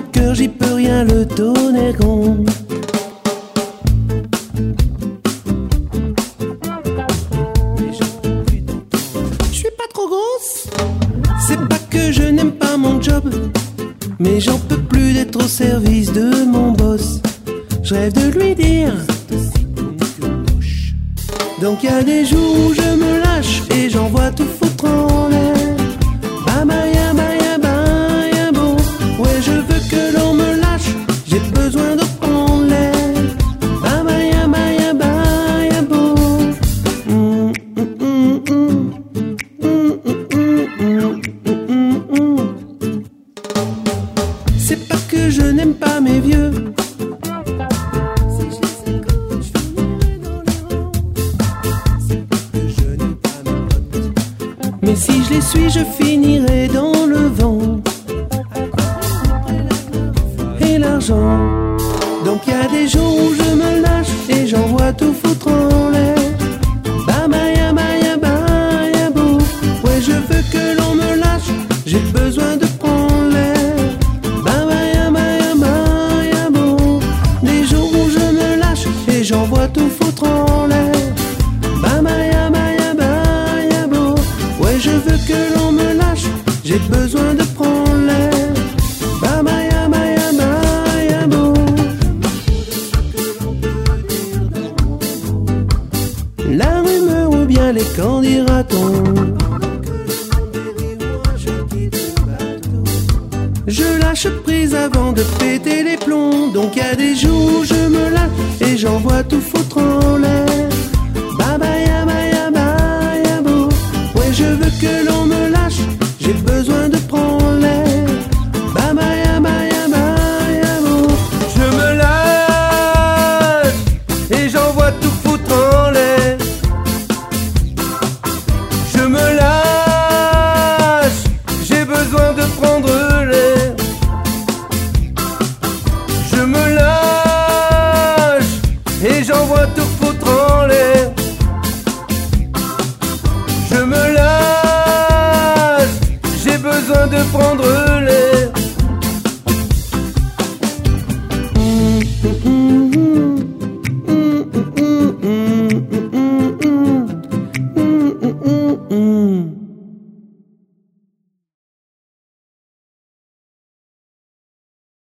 cœur, j'y peux rien, le tonnerre gronde. Je suis pas trop grosse, c'est pas que je n'aime pas mon job, mais j'en peux plus d'être au service de mon boss. Je rêve de lui dire, donc y a des jours où je me lâche et j'envoie tout foutre en l'air. Bamaya, baya, baya, bon. Ouais, je veux que l'on me lâche, j'ai besoin de prendre l'air. Bamaya, baya, baya, bon. C'est pas que je n'aime pas mes vieux, mais si je les suis, je finirai dans le vent et l'argent. Donc y a des jours où je me lâche et j'envoie tout foutre en l'air. Bamaya, baya, baya, bo. Ouais, je veux que l'on me lâche, j'ai besoin de prendre l'air. Bamaya, baya, baya, bo. Des jours où je me lâche et j'envoie tout foutre en l'air. Bamaya, baya, baya, bo. Ouais, je veux que l'on me lâche, j'ai besoin de prendre l'air. Bamaya, baya, baya, bo. La rumeur ou bien les qu'en dira-t-on? Je lâche prise avant de péter les plombs. Donc y a des jours où je me lâche et j'envoie tout foutre en l'air. Babaya, baya, baya, bo. Ouais, je veux que l'on me lâche, j'ai besoin de prendre l'air. Babaya, baya, baya, bo. Je me lâche et j'envoie tout foutre en l'air. Je me lâche, j'ai besoin de prendre l'air. Je me lâche et j'envoie tout foutre en l'air. Je me lâche, j'ai besoin de prendre l'air.